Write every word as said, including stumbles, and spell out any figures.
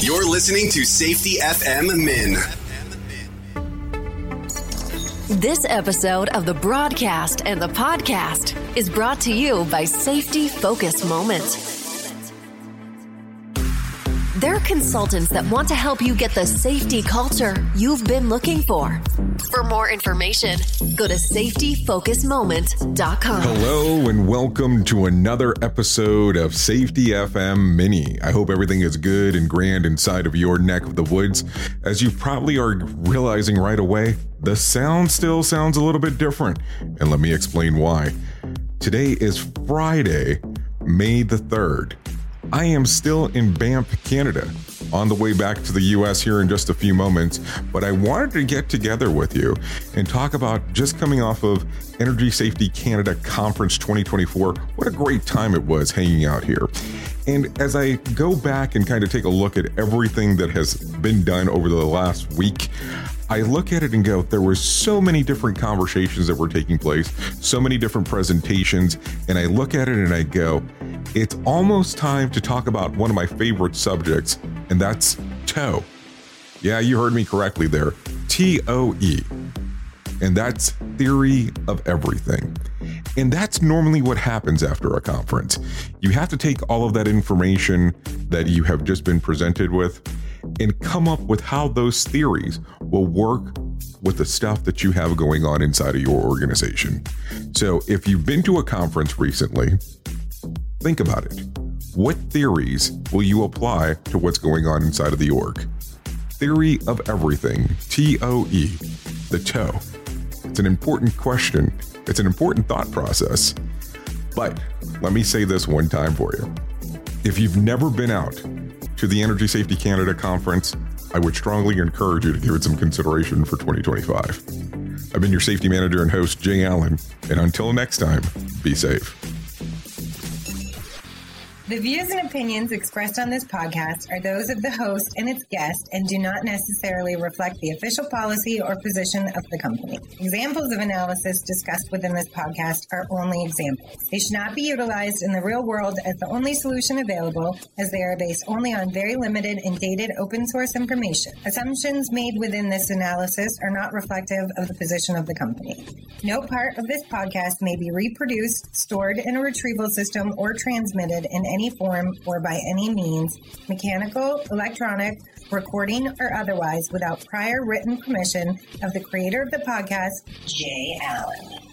You're listening to Safety F M Min. This episode of the broadcast and the podcast is brought to you by Safety Focus Moment. They're consultants that want to help you get the safety culture you've been looking for. For more information, go to safety focus moment dot com. Hello and welcome to another episode of Safety F M Mini. I hope everything is good and grand inside of your neck of the woods. As you probably are realizing right away, the sound still sounds a little bit different. And let me explain why. Today is Friday, May the third. I am still in Banff, Canada, on the way back to the U S here in just a few moments, but I wanted to get together with you and talk about just coming off of Energy Safety Canada Conference twenty twenty-four. What a great time it was hanging out here. And as I go back and kind of take a look at everything that has been done over the last week, I look at it and go, there were so many different conversations that were taking place, so many different presentations, and I look at it and I go, it's almost time to talk about one of my favorite subjects, and that's T O E. Yeah, you heard me correctly there. T O E. And that's theory of everything. And that's normally what happens after a conference. You have to take all of that information that you have just been presented with and come up with how those theories will work with the stuff that you have going on inside of your organization. So if you've been to a conference recently, think about it. What theories will you apply to what's going on inside of the org? Theory of everything, T O E, the T O E. It's an important question. It's an important thought process. But let me say this one time for you. If you've never been out to the Energy Safety Canada Conference, I would strongly encourage you to give it some consideration for twenty twenty-five. I've been your safety manager and host, Jay Allen, and until next time, be safe. The views and opinions expressed on this podcast are those of the host and its guest and do not necessarily reflect the official policy or position of the company. Examples of analysis discussed within this podcast are only examples. They should not be utilized in the real world as the only solution available, as they are based only on very limited and dated open source information. Assumptions made within this analysis are not reflective of the position of the company. No part of this podcast may be reproduced, stored in a retrieval system, or transmitted in any any form or by any means, mechanical, electronic, recording, or otherwise, without prior written permission of the creator of the podcast, Jay Allen.